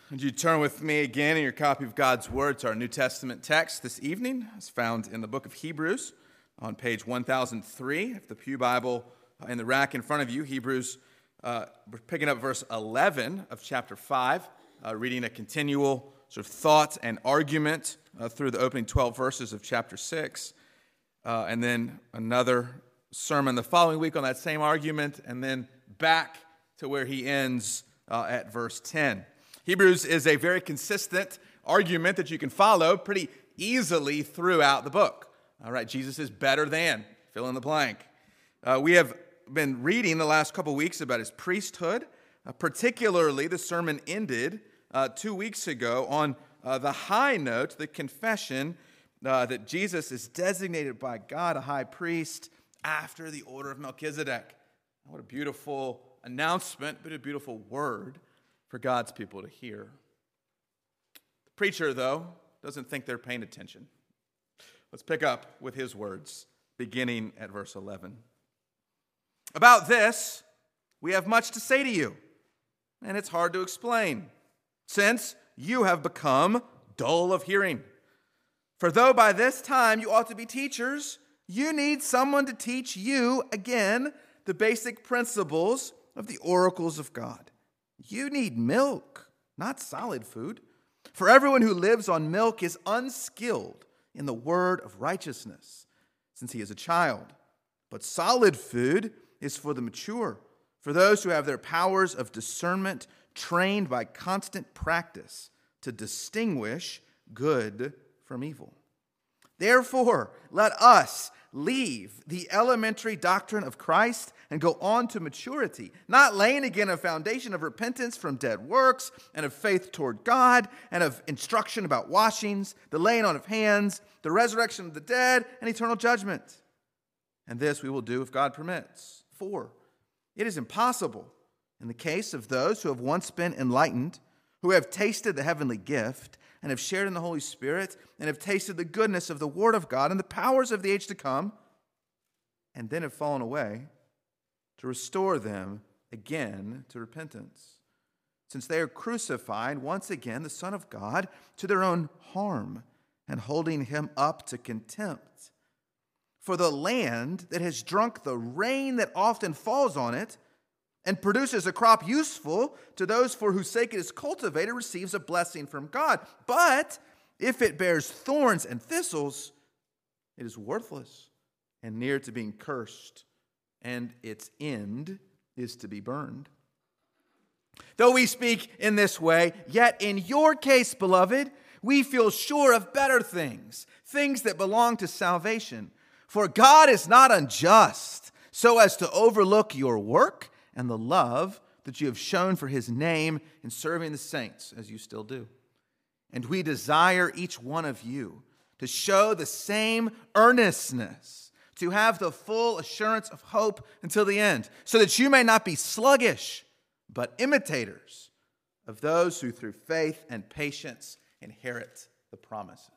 Would you turn with me again in your copy of God's Word to our New Testament text this evening? It's found in the book of Hebrews on page 1003. If the Pew Bible in the rack in front of you, Hebrews, we're picking up verse 11 of chapter 5, reading a continual sort of thought and argument through the opening 12 verses of chapter 6, and then another sermon the following week on that same argument, and then back to where he ends at verse 10. Hebrews is a very consistent argument that you can follow pretty easily throughout the book. All right, Jesus is better than, fill in the blank. We have been reading the last couple weeks about his priesthood. Particularly, the sermon ended 2 weeks ago on the high note, the confession that Jesus is designated by God a high priest after the order of Melchizedek. What a beautiful announcement, but a beautiful word for God's people to hear. The preacher, though, doesn't think they're paying attention. Let's pick up with his words, beginning at verse 11. About this, we have much to say to you, and it's hard to explain, since you have become dull of hearing. For though by this time you ought to be teachers, you need someone to teach you again the basic principles of the oracles of God. You need milk, not solid food. For everyone who lives on milk is unskilled in the word of righteousness, since he is a child. But solid food is for the mature, for those who have their powers of discernment trained by constant practice to distinguish good from evil. Therefore, let us leave the elementary doctrine of Christ and go on to maturity, not laying again a foundation of repentance from dead works and of faith toward God and of instruction about washings, the laying on of hands, the resurrection of the dead, and eternal judgment. And this we will do if God permits. For it is impossible in the case of those who have once been enlightened, who have tasted the heavenly gift and have shared in the Holy Spirit and have tasted the goodness of the Word of God and the powers of the age to come, and then have fallen away, to restore them again to repentance, since they are crucifying once again the Son of God to their own harm and holding him up to contempt. For the land that has drunk the rain that often falls on it and produces a crop useful to those for whose sake it is cultivated receives a blessing from God. But if it bears thorns and thistles, it is worthless and near to being cursed, and its end is to be burned. Though we speak in this way, yet in your case, beloved, we feel sure of better things, things that belong to salvation. For God is not unjust, so as to overlook your work and the love that you have shown for his name in serving the saints, as you still do. And we desire each one of you to show the same earnestness, to have the full assurance of hope until the end, so that you may not be sluggish, but imitators of those who through faith and patience inherit the promises.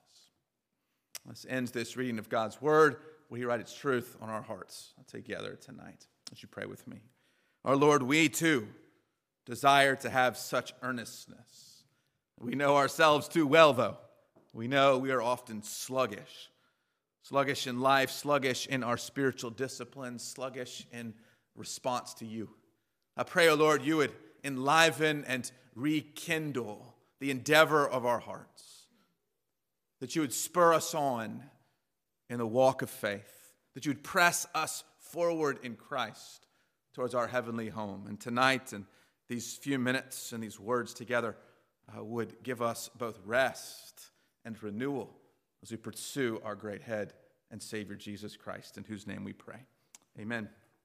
Let's end this reading of God's word. Will he write its truth on our hearts together tonight? Would you pray with me? Our Lord, we too desire to have such earnestness. We know ourselves too well, though. We know we are often sluggish. Sluggish in life, sluggish in our spiritual disciplines, sluggish in response to you. I pray, O Lord, you would enliven and rekindle the endeavor of our hearts, that you would spur us on in the walk of faith, that you would press us forward in Christ towards our heavenly home. And tonight, and these few minutes and these words together would give us both rest and renewal as we pursue our great head and Savior Jesus Christ, in whose name we pray. Amen.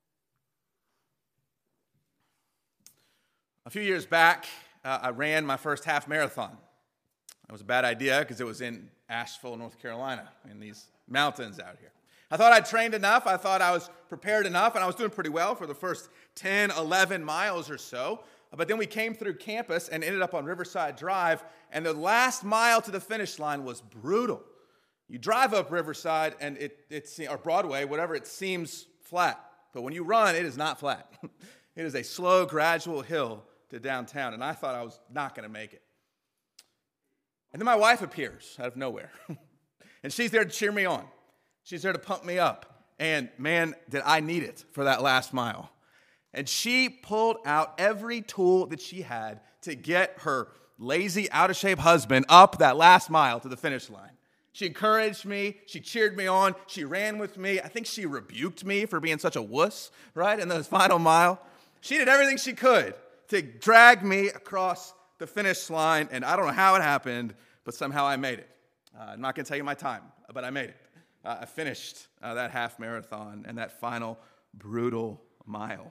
A few years back, I ran my first half marathon. It was a bad idea because it was in Asheville, North Carolina, in these mountains out here. I thought I'd trained enough. I thought I was prepared enough, and I was doing pretty well for the first 10, 11 miles or so. But then we came through campus and ended up on Riverside Drive, and the last mile to the finish line was brutal. You drive up Riverside and or Broadway, whatever, it seems flat. But when you run, it is not flat. It is a slow, gradual hill to downtown, and I thought I was not going to make it. And then my wife appears out of nowhere. And she's there to cheer me on. She's there to pump me up. And man, did I need it for that last mile. And she pulled out every tool that she had to get her lazy, out-of-shape husband up that last mile to the finish line. She encouraged me. She cheered me on. She ran with me. I think she rebuked me for being such a wuss, right, in the final mile. She did everything she could to drag me across the finish line, and I don't know how it happened, but somehow I made it. I'm not going to tell you my time, but I made it. I finished that half marathon and that final brutal mile.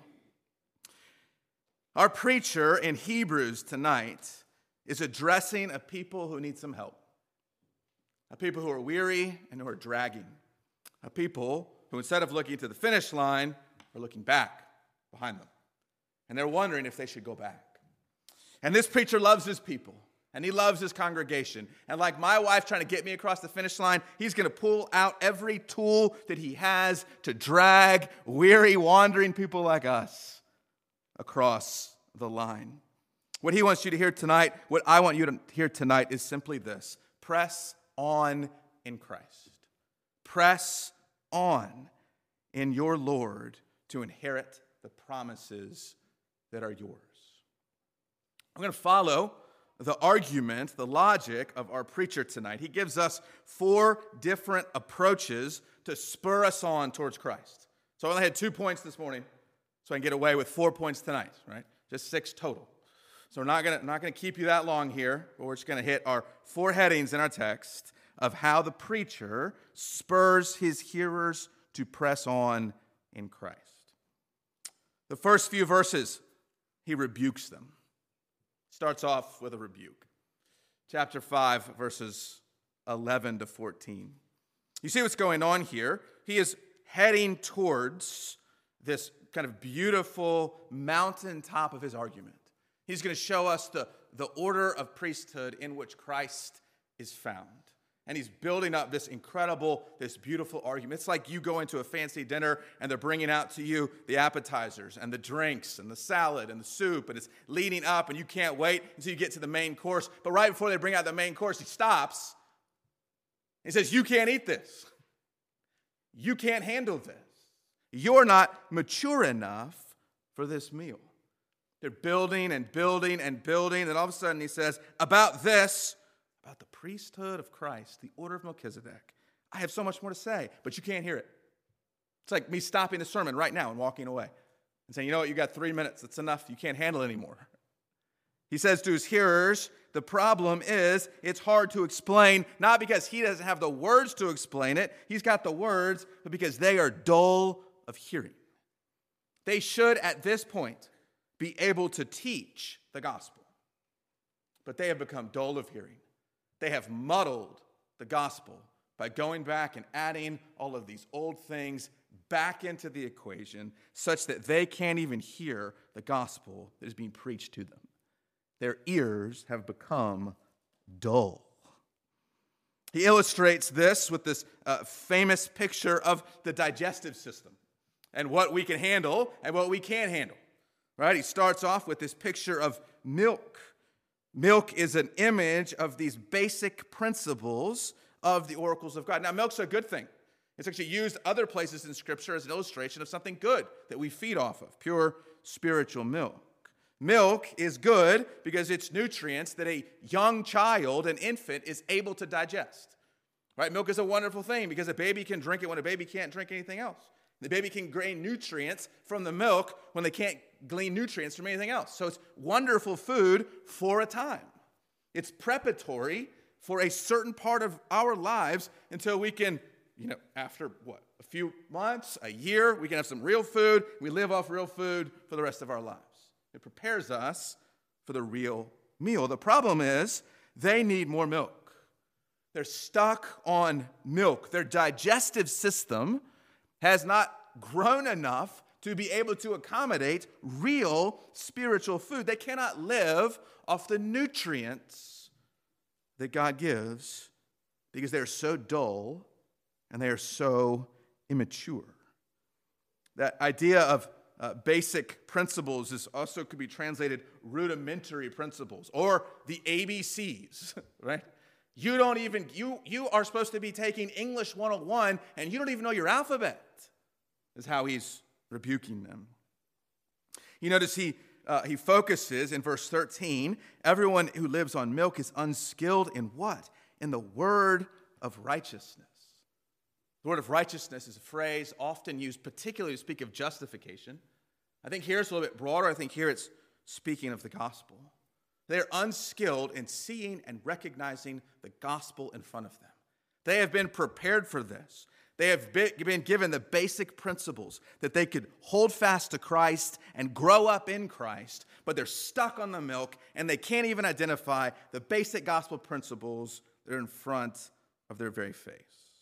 Our preacher in Hebrews tonight is addressing a people who need some help, a people who are weary and who are dragging, a people who, instead of looking to the finish line, are looking back behind them, and they're wondering if they should go back. And this preacher loves his people, and he loves his congregation. And like my wife trying to get me across the finish line, he's going to pull out every tool that he has to drag weary, wandering people like us across the line. What he wants you to hear tonight, what I want you to hear tonight is simply this: press on in Christ. Press on in your Lord to inherit the promises that are yours. I'm going to follow the argument, the logic of our preacher tonight. He gives us 4 different approaches to spur us on towards Christ. So I only had 2 points this morning, so I can get away with 4 points tonight, right? Just 6 total. So we're not going to keep you that long here, but we're just going to hit our 4 headings in our text of how the preacher spurs his hearers to press on in Christ. The first few verses, he rebukes them. Starts off with a rebuke. Chapter 5, verses 11 to 14. You see what's going on here? He is heading towards this kind of beautiful mountaintop of his argument. He's going to show us the order of priesthood in which Christ is found. And he's building up this incredible, this beautiful argument. It's like you go into a fancy dinner and they're bringing out to you the appetizers and the drinks and the salad and the soup, and it's leading up and you can't wait until you get to the main course. But right before they bring out the main course, he stops. He says, "You can't eat this. You can't handle this. You're not mature enough for this meal." They're building and building and building, and all of a sudden he says, about the priesthood of Christ, the order of Melchizedek, I have so much more to say, but you can't hear it. It's like me stopping the sermon right now and walking away and saying, you know what, you got 3 minutes, that's enough, you can't handle it anymore. He says to his hearers, the problem is it's hard to explain, not because he doesn't have the words to explain it, he's got the words, but because they are dull of hearing. They should, at this point, be able to teach the gospel, but they have become dull of hearing. They have muddled the gospel by going back and adding all of these old things back into the equation such that they can't even hear the gospel that is being preached to them. Their ears have become dull. He illustrates this with this famous picture of the digestive system and what we can handle and what we can't handle. Right? He starts off with this picture of milk. Milk is an image of these basic principles of the oracles of God. Now, milk's a good thing. It's actually used other places in Scripture as an illustration of something good that we feed off of, pure spiritual milk. Milk is good because it's nutrients that a young child, an infant, is able to digest. Right? Milk is a wonderful thing because a baby can drink it when a baby can't drink anything else. The baby can gain nutrients from the milk when they can't glean nutrients from anything else. So it's wonderful food for a time. It's preparatory for a certain part of our lives until we can, after a few months, a year, we can have some real food. We live off real food for the rest of our lives. It prepares us for the real meal. The problem is they need more milk. They're stuck on milk. Their digestive system has not grown enough to be able to accommodate real spiritual food. They cannot live off the nutrients that God gives because they are so dull and they are so immature. That idea of basic principles is also could be translated rudimentary principles or the ABCs, right? You don't even, you are supposed to be taking English 101 and you don't even know your alphabet, is how he's rebuking them. You notice he focuses in verse 13, everyone who lives on milk is unskilled in what? In the word of righteousness. The word of righteousness is a phrase often used particularly to speak of justification. I think here it's a little bit broader. I think here it's speaking of the gospel. They're unskilled in seeing and recognizing the gospel in front of them. They have been prepared for this. They have been given the basic principles that they could hold fast to Christ and grow up in Christ, but they're stuck on the milk and they can't even identify the basic gospel principles that are in front of their very face.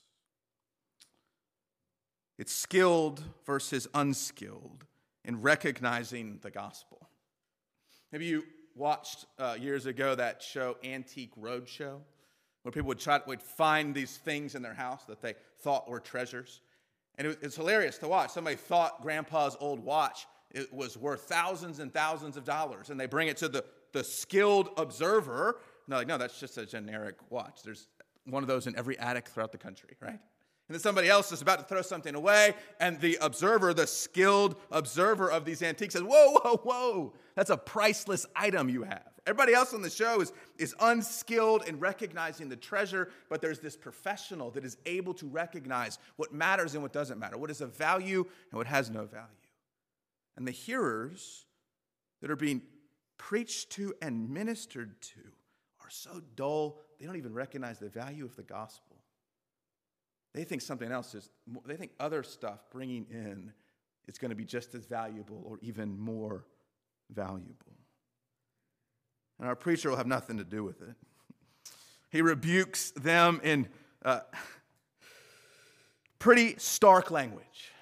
It's skilled versus unskilled in recognizing the gospel. Maybe you watched years ago that show Antique Roadshow, where people would find these things in their house that they thought were treasures. And it's hilarious to watch. Somebody thought grandpa's old watch it was worth thousands and thousands of dollars, and they bring it to the skilled observer. And they're like, no, that's just a generic watch. There's one of those in every attic throughout the country, right? And then somebody else is about to throw something away, and the observer, the skilled observer of these antiques says, whoa, whoa, whoa, that's a priceless item you have. Everybody else on the show is unskilled in recognizing the treasure, but there's this professional that is able to recognize what matters and what doesn't matter, what is of value and what has no value. And the hearers that are being preached to and ministered to are so dull, they don't even recognize the value of the gospel. They think something else they think other stuff bringing in is going to be just as valuable or even more valuable. And our preacher will have nothing to do with it. He rebukes them in pretty stark language,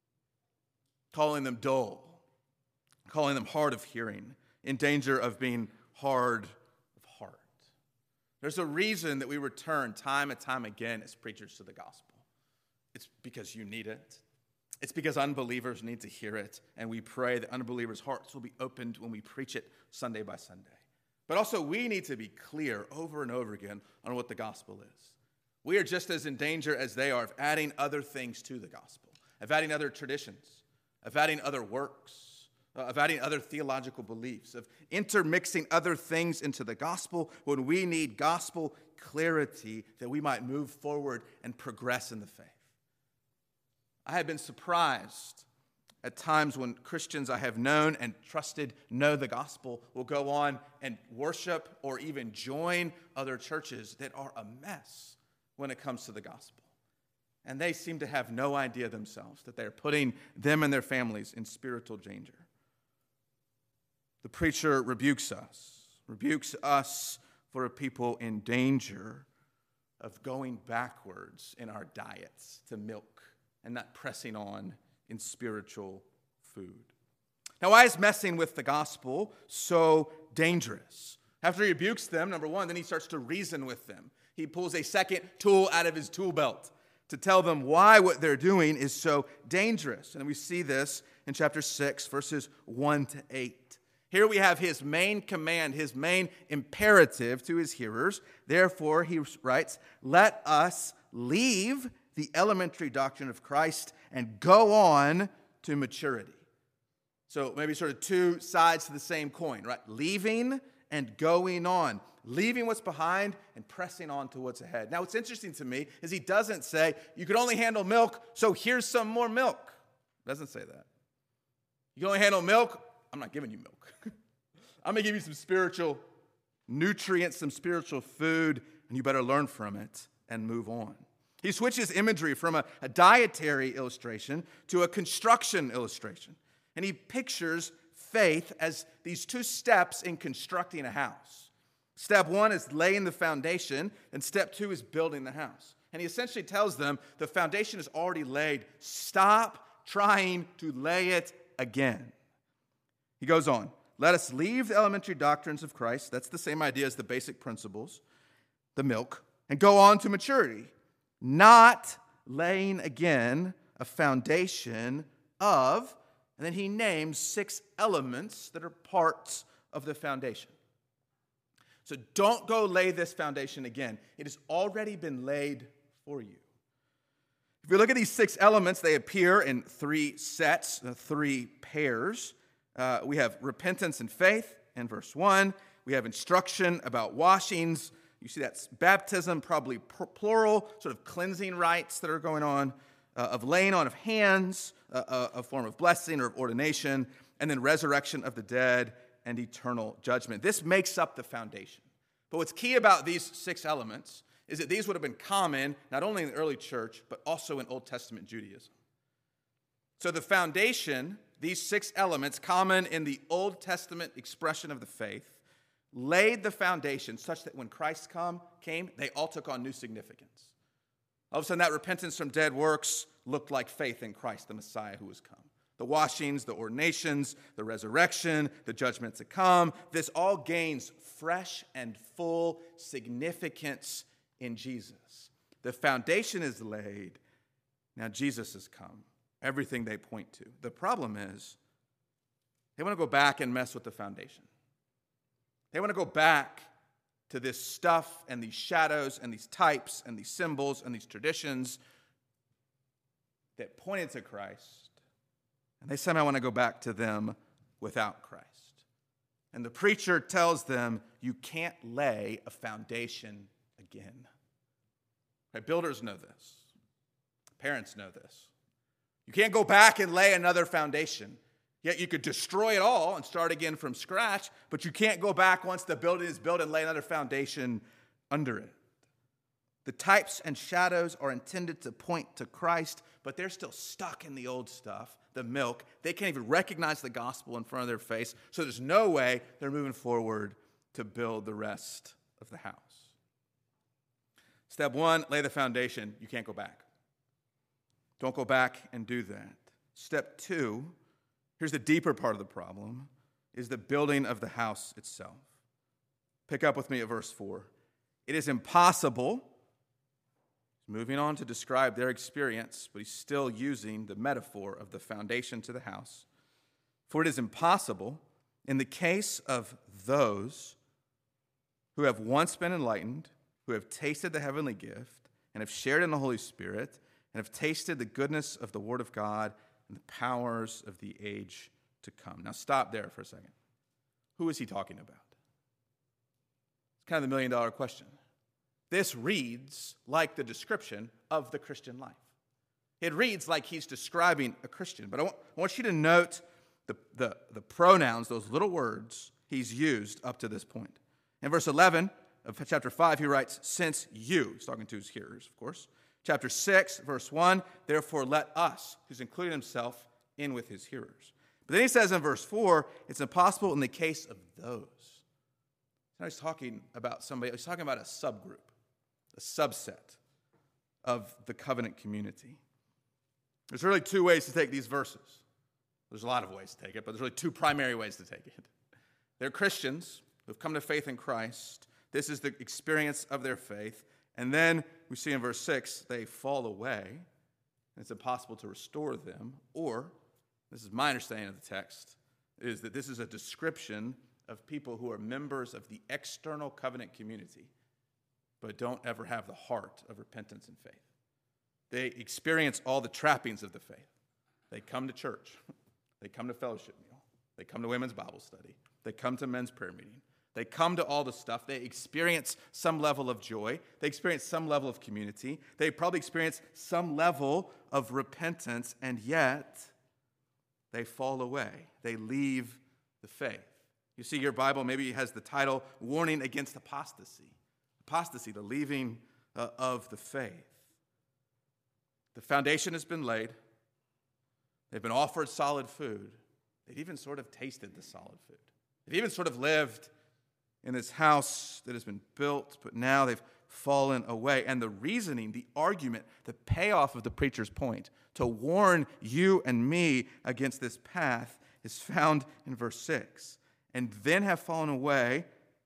calling them dull, calling them hard of hearing, in danger of being hard of heart. There's a reason that we return time and time again as preachers to the gospel. It's because you need it. It's because unbelievers need to hear it, and we pray that unbelievers' hearts will be opened when we preach it Sunday by Sunday. But also, we need to be clear over and over again on what the gospel is. We are just as in danger as they are of adding other things to the gospel, of adding other traditions, of adding other works, of adding other theological beliefs, of intermixing other things into the gospel when we need gospel clarity that we might move forward and progress in the faith. I have been surprised at times when Christians I have known and trusted know the gospel will go on and worship or even join other churches that are a mess when it comes to the gospel. And they seem to have no idea themselves that they're putting them and their families in spiritual danger. The preacher rebukes us for a people in danger of going backwards in our diets to milk and not pressing on in spiritual food. Now, why is messing with the gospel so dangerous? After he rebukes them, number one, then he starts to reason with them. He pulls a second tool out of his tool belt to tell them why what they're doing is so dangerous. And we see this in chapter 6, verses 1 to 8. Here we have his main command, his main imperative to his hearers. Therefore, he writes, let us leave the elementary doctrine of Christ and go on to maturity. So maybe sort of two sides to the same coin, right? Leaving and going on. Leaving what's behind and pressing on to what's ahead. Now, what's interesting to me is he doesn't say, you can only handle milk, so here's some more milk. He doesn't say that. You can only handle milk, I'm not giving you milk. I'm going to give you some spiritual nutrients, some spiritual food, and you better learn from it and move on. He switches imagery from a dietary illustration to a construction illustration. And he pictures faith as these two steps in constructing a house. Step one is laying the foundation, and step two is building the house. And he essentially tells them the foundation is already laid. Stop trying to lay it again. He goes on, let us leave the elementary doctrines of Christ, that's the same idea as the basic principles, the milk, and go on to maturity. Not laying again a foundation of, and then he names 6 elements that are parts of the foundation. So don't go lay this foundation again. It has already been laid for you. If you look at these 6 elements, they appear in 3 sets, 3 pairs. We have repentance and faith in verse 1. We have instruction about washings. You see that's baptism, probably plural, sort of cleansing rites that are going on, of laying on of hands, a form of blessing or of ordination, and then resurrection of the dead and eternal judgment. This makes up the foundation. But what's key about these 6 elements is that these would have been common not only in the early church, but also in Old Testament Judaism. So the foundation, these 6 elements, common in the Old Testament expression of the faith, laid the foundation such that when Christ came, they all took on new significance. All of a sudden, that repentance from dead works looked like faith in Christ, the Messiah who was come. The washings, the ordinations, the resurrection, the judgment to come, this all gains fresh and full significance in Jesus. The foundation is laid. Now Jesus has come. Everything they point to. The problem is, they want to go back and mess with the foundation. They want to go back to this stuff and these shadows and these types and these symbols and these traditions that pointed to Christ. And they somehow want to go back to them without Christ. And the preacher tells them, you can't lay a foundation again. Right? Builders know this. Parents know this. You can't go back and lay another foundation. Yet you could destroy it all and start again from scratch, but you can't go back once the building is built and lay another foundation under it. The types and shadows are intended to point to Christ, but they're still stuck in the old stuff, the milk. They can't even recognize the gospel in front of their face, so there's no way they're moving forward to build the rest of the house. Step 1, lay the foundation. You can't go back. Don't go back and do that. Step 2, here's the deeper part of the problem, is the building of the house itself. Pick up with me at verse 4. It is impossible, moving on to describe their experience, but he's still using the metaphor of the foundation to the house. For it is impossible, in the case of those who have once been enlightened, who have tasted the heavenly gift, and have shared in the Holy Spirit, and have tasted the goodness of the Word of God and the powers of the age to come. Now stop there for a second. Who is he talking about? It's kind of the million-dollar question. This reads like the description of the Christian life. It reads like he's describing a Christian. But I want you to note the pronouns, those little words he's used up to this point. In verse 11 of chapter 5, he writes, since you, he's talking to his hearers, of course. Chapter 6, verse 1, therefore let us, who's included himself in with his hearers. But then he says in verse 4, it's impossible in the case of those. Now he's talking about somebody, he's talking about a subgroup, a subset of the covenant community. There's really 2 ways to take these verses. There's a lot of ways to take it, but there's really 2 primary ways to take it. They're Christians who have come to faith in Christ. This is the experience of their faith. And then we see in verse 6, they fall away, and it's impossible to restore them. Or, this is my understanding of the text, is that this is a description of people who are members of the external covenant community, but don't ever have the heart of repentance and faith. They experience all the trappings of the faith. They come to church. They come to fellowship meal. They come to women's Bible study. They come to men's prayer meeting. They come to all the stuff. They experience some level of joy. They experience some level of community. They probably experience some level of repentance, and yet they fall away. They leave the faith. You see, your Bible maybe has the title, Warning Against Apostasy. Apostasy, the leaving of the faith. The foundation has been laid. They've been offered solid food. They've even sort of tasted the solid food. They've even sort of lived in this house that has been built, but now they've fallen away. And the reasoning, the argument, the payoff of the preacher's point to warn you and me against this path is found in verse 6. And then have fallen away.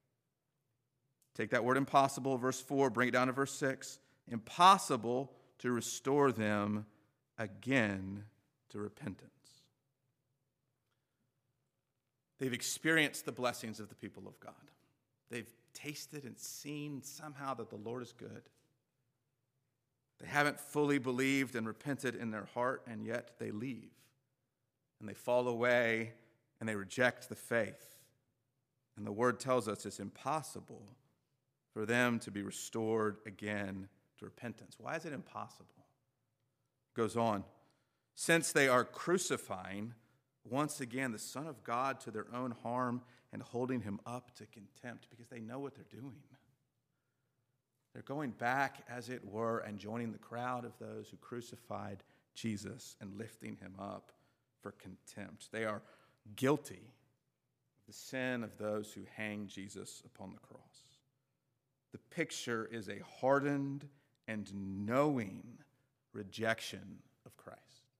Take that word impossible, verse 4, bring it down to verse 6. Impossible to restore them again to repentance. They've experienced the blessings of the people of God. They've tasted and seen somehow that the Lord is good. They haven't fully believed and repented in their heart, and yet they leave. And they fall away, and they reject the faith. And the Word tells us it's impossible for them to be restored again to repentance. Why is it impossible? It goes on. Since they are crucifying, once again, the Son of God to their own harm and holding him up to contempt because they know what they're doing. They're going back, as it were, and joining the crowd of those who crucified Jesus and lifting him up for contempt. They are guilty of the sin of those who hang Jesus upon the cross. The picture is a hardened and knowing rejection of Christ.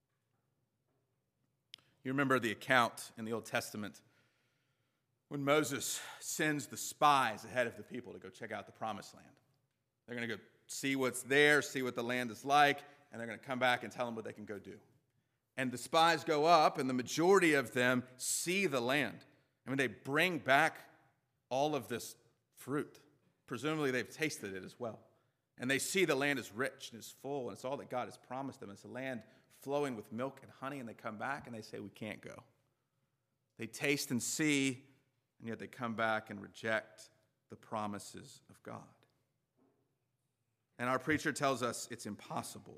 You remember the account in the Old Testament when Moses sends the spies ahead of the people to go check out the promised land. They're going to go see what's there, see what the land is like, and they're going to come back and tell them what they can go do. And the spies go up, and the majority of them see the land. I mean, they bring back all of this fruit. Presumably, they've tasted it as well. And they see the land is rich and is full, and it's all that God has promised them. It's a land flowing with milk and honey, and they come back and they say, we can't go. They taste and see, and yet they come back and reject the promises of God. And our preacher tells us it's impossible.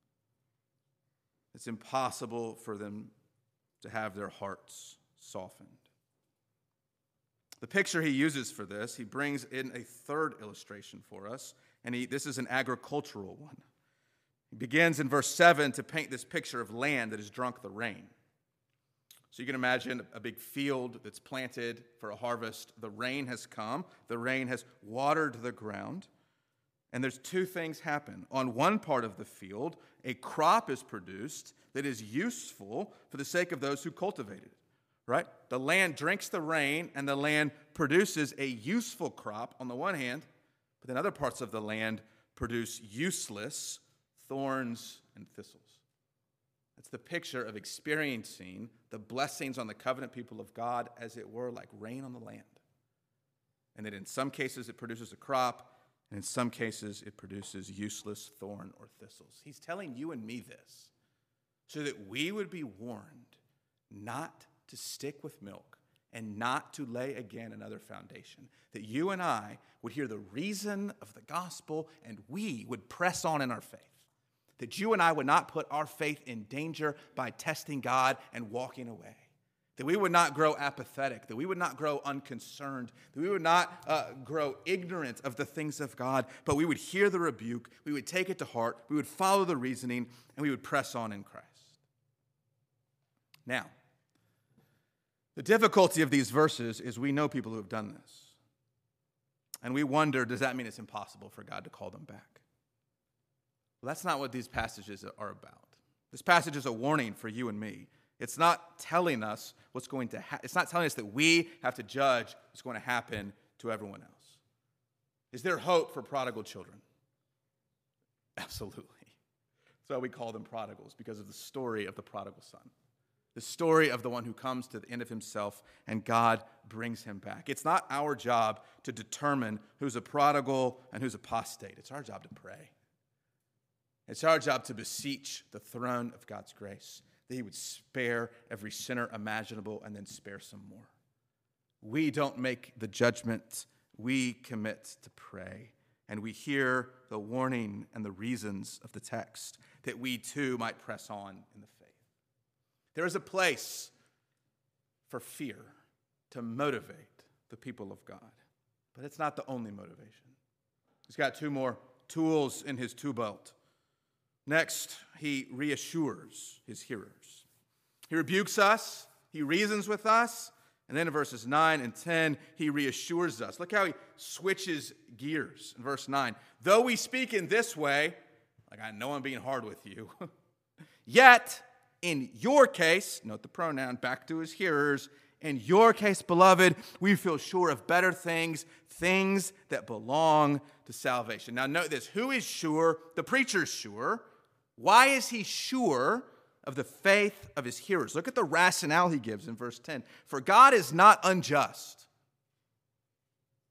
It's impossible for them to have their hearts softened. The picture he uses for this, he brings in a third illustration for us, and this is an agricultural one. He begins in verse 7 to paint this picture of land that has drunk the rain. So you can imagine a big field that's planted for a harvest. The rain has come. The rain has watered the ground. And there's two things happen. On one part of the field, a crop is produced that is useful for the sake of those who cultivate it. Right? The land drinks the rain, and the land produces a useful crop on the one hand, but then other parts of the land produce useless thorns and thistles. That's the picture of experiencing the blessings on the covenant people of God, as it were, like rain on the land. And that in some cases it produces a crop, and in some cases it produces useless thorn or thistles. He's telling you and me this so that we would be warned not to stick with milk and not to lay again another foundation. That you and I would hear the reason of the gospel and we would press on in our faith. That you and I would not put our faith in danger by testing God and walking away. That we would not grow apathetic. That we would not grow unconcerned. That we would not grow ignorant of the things of God. But we would hear the rebuke. We would take it to heart. We would follow the reasoning. And we would press on in Christ. Now, the difficulty of these verses is we know people who have done this. And we wonder, does that mean it's impossible for God to call them back? Well, that's not what these passages are about. This passage is a warning for you and me. It's not telling us what's going to happen. It's not telling us that we have to judge what's going to happen to everyone else. Is there hope for prodigal children? Absolutely. That's why we call them prodigals, because of the story of the prodigal son. The story of the one who comes to the end of himself and God brings him back. It's not our job to determine who's a prodigal and who's apostate. It's our job to pray. It's our job to beseech the throne of God's grace, that he would spare every sinner imaginable and then spare some more. We don't make the judgment. We commit to pray. And we hear the warning and the reasons of the text that we too might press on in the faith. There is a place for fear to motivate the people of God, but it's not the only motivation. He's got two more tools in his tool belt. Next, he reassures his hearers. He rebukes us, he reasons with us, and then in verses 9 and 10, he reassures us. Look how he switches gears in verse 9. Though we speak in this way, like I know I'm being hard with you, yet in your case, note the pronoun, back to his hearers, in your case, beloved, we feel sure of better things, things that belong to salvation. Now note this, who is sure? The preacher's sure. Why is he sure of the faith of his hearers? Look at the rationale he gives in verse 10. For God is not unjust,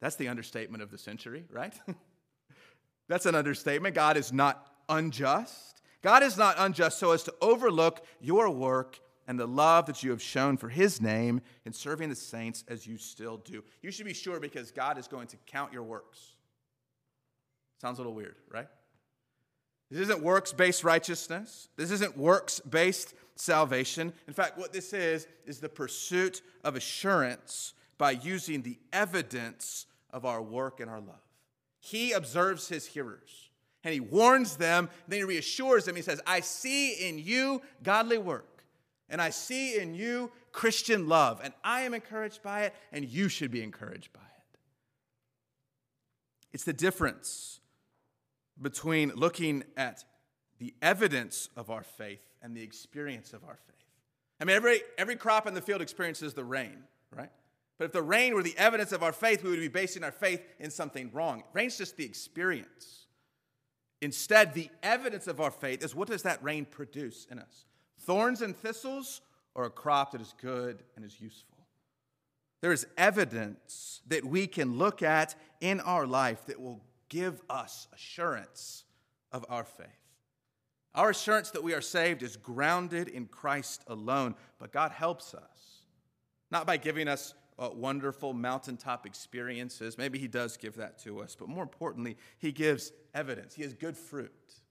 That's the understatement of the century, right? That's an understatement. God is not unjust. God is not unjust so as to overlook your work and the love that you have shown for his name in serving the saints as you still do. You should be sure because God is going to count your works. Sounds a little weird, right? This isn't works-based righteousness. This isn't works-based salvation. In fact, what this is the pursuit of assurance by using the evidence of our work and our love. He observes his hearers, and he warns them, then he reassures them. He says, I see in you godly work, and I see in you Christian love, and I am encouraged by it, and you should be encouraged by it. It's the difference between looking at the evidence of our faith and the experience of our faith. I mean, every crop in the field experiences the rain, right? But if the rain were the evidence of our faith, we would be basing our faith in something wrong. Rain's just the experience. Instead, the evidence of our faith is, what does that rain produce in us? Thorns and thistles, or a crop that is good and is useful? There is evidence that we can look at in our life that will give us assurance of our faith. Our assurance that we are saved is grounded in Christ alone, but God helps us, not by giving us wonderful mountaintop experiences. Maybe he does give that to us, but more importantly, he gives evidence. He has good fruit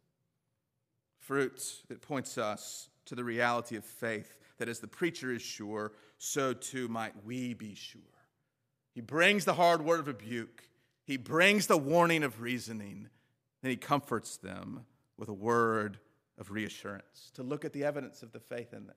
that points us to the reality of faith, that as the preacher is sure, so too might we be sure. He brings the hard word of rebuke. He brings the warning of reasoning. Then he comforts them with a word of reassurance, to look at the evidence of the faith in them.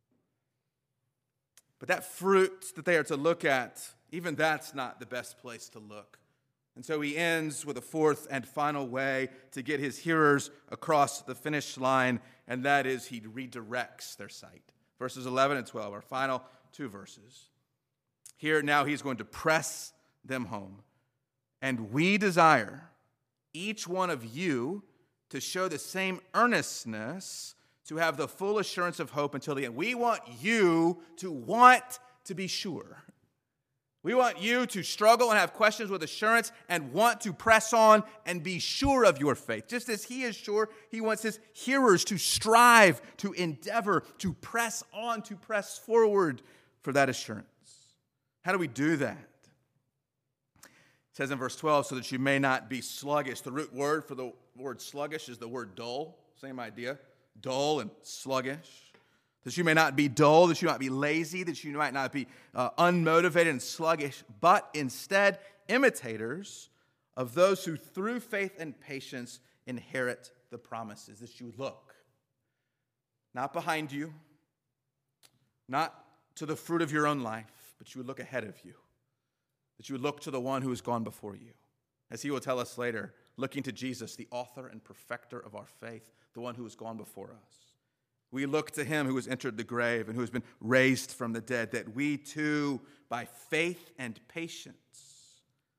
But that fruit that they are to look at, even that's not the best place to look. And so he ends with a fourth and final way to get his hearers across the finish line, and that is he redirects their sight. Verses 11 and 12, our final two verses. Here now he's going to press them home. And we desire each one of you to show the same earnestness to have the full assurance of hope until the end. We want you to want to be sure. We want you to struggle and have questions with assurance and want to press on and be sure of your faith. Just as he is sure, he wants his hearers to strive, to endeavor, to press on, to press forward for that assurance. How do we do that? It says in verse 12, so that you may not be sluggish. The root word for the word sluggish is the word dull. Same idea. Dull and sluggish. That you may not be dull, that you might be lazy, that you might not be unmotivated and sluggish, but instead imitators of those who through faith and patience inherit the promises. That you look not behind you, not to the fruit of your own life, but you would look ahead of you. That you would look to the one who has gone before you. As he will tell us later, looking to Jesus, the author and perfecter of our faith, the one who has gone before us. We look to him who has entered the grave and who has been raised from the dead, that we too, by faith and patience,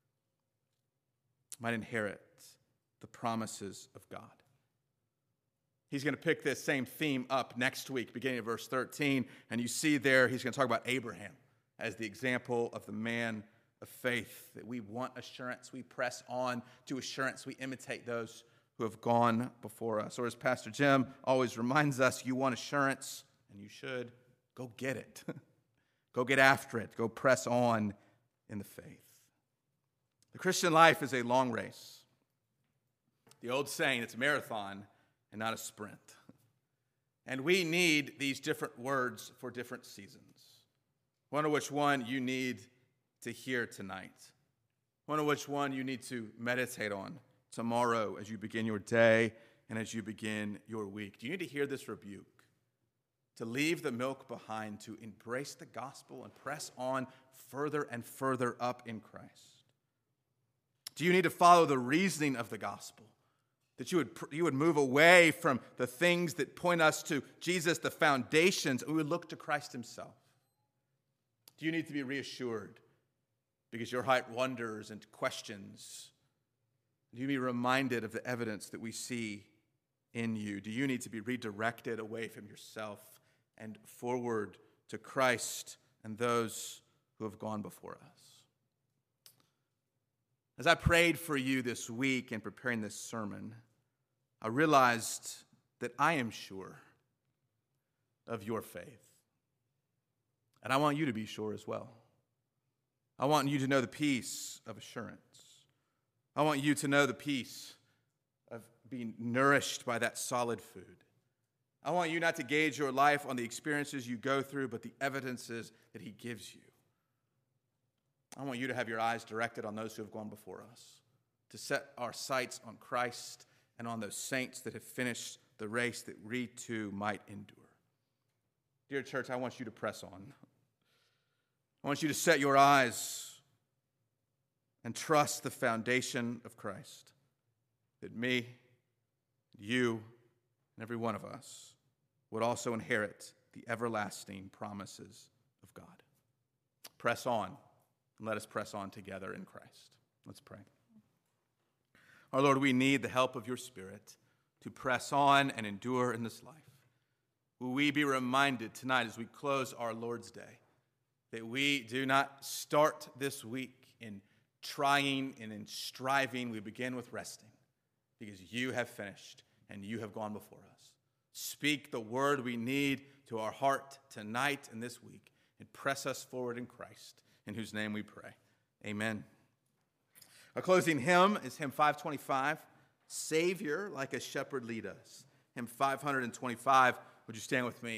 might inherit the promises of God. He's going to pick this same theme up next week, beginning of verse 13, and you see there he's going to talk about Abraham as the example of the man of faith, that we want assurance, we press on to assurance, we imitate those who have gone before us. Or as Pastor Jim always reminds us, you want assurance, and you should, go get it. Go get after it. Go press on in the faith. The Christian life is a long race. The old saying, it's a marathon and not a sprint. And we need these different words for different seasons. Wonder which one you need to hear tonight. Wonder which one you need to meditate on tomorrow as you begin your day and as you begin your week. Do you need to hear this rebuke? To leave the milk behind, to embrace the gospel and press on further and further up in Christ? Do you need to follow the reasoning of the gospel? That you would move away from the things that point us to Jesus, the foundations, and we would look to Christ himself? Do you need to be reassured because your heart wonders and questions? Do you be reminded of the evidence that we see in you? Do you need to be redirected away from yourself and forward to Christ and those who have gone before us? As I prayed for you this week in preparing this sermon, I realized that I am sure of your faith. And I want you to be sure as well. I want you to know the peace of assurance. I want you to know the peace of being nourished by that solid food. I want you not to gauge your life on the experiences you go through, but the evidences that he gives you. I want you to have your eyes directed on those who have gone before us, to set our sights on Christ and on those saints that have finished the race that we too might endure. Dear church, I want you to press on. I want you to set your eyes and trust the foundation of Christ, that me, you, and every one of us would also inherit the everlasting promises of God. Press on. And let us press on together in Christ. Let's pray. Our Lord, we need the help of your Spirit to press on and endure in this life. Will we be reminded tonight as we close our Lord's Day that we do not start this week in trying and in striving. We begin with resting because you have finished and you have gone before us. Speak the word we need to our heart tonight and this week and press us forward in Christ, in whose name we pray. Amen. Our closing hymn is hymn 525, Savior, Like a Shepherd Lead Us. Hymn 525, would you stand with me?